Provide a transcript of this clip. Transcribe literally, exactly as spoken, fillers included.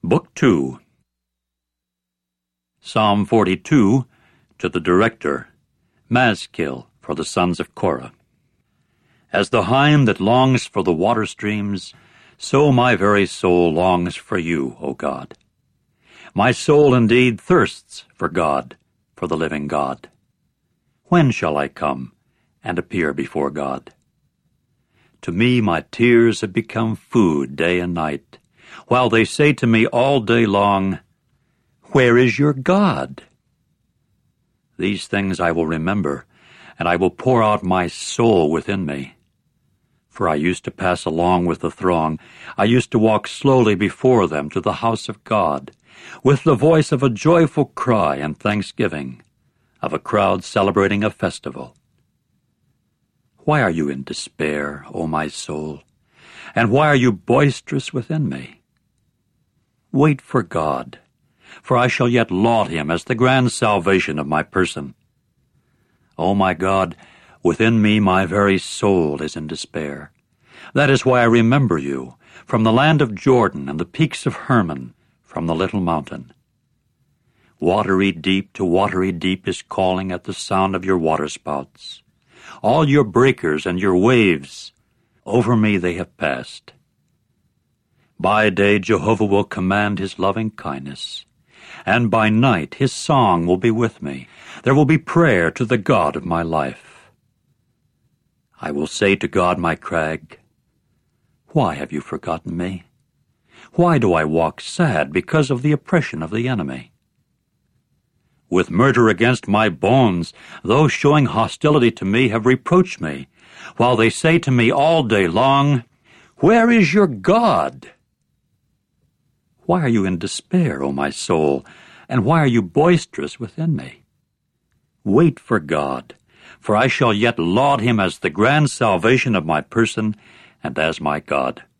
Book two. Psalm forty-two, to the director, Maskil, for the sons of Korah. As the hind that longs for the water streams, so my very soul longs for you, O God. My soul indeed thirsts for God, for the living God. When shall I come and appear before God? To me my tears have become food day and night, while they say to me all day long, "Where is your God?" These things I will remember, and I will pour out my soul within me. For I used to pass along with the throng, I used to walk slowly before them to the house of God, with the voice of a joyful cry and thanksgiving, of a crowd celebrating a festival. Why are you in despair, O my soul? And why are you boisterous within me? Wait for God, for I shall yet laud him as the grand salvation of my person. O my God, within me my very soul is in despair. That is why I remember you, from the land of Jordan and the peaks of Hermon, from the little mountain. Watery deep to watery deep is calling at the sound of your waterspouts. All your breakers and your waves, over me they have passed. By day Jehovah will command his loving kindness, and by night his song will be with me. There will be prayer to the God of my life. I will say to God my crag, "Why have you forgotten me? Why do I walk sad because of the oppression of the enemy? With murder against my bones, those showing hostility to me have reproached me, while they say to me all day long, 'Where is your God?' Why are you in despair, O my soul, and why are you boisterous within me? Wait for God, for I shall yet laud him as the grand salvation of my person and as my God.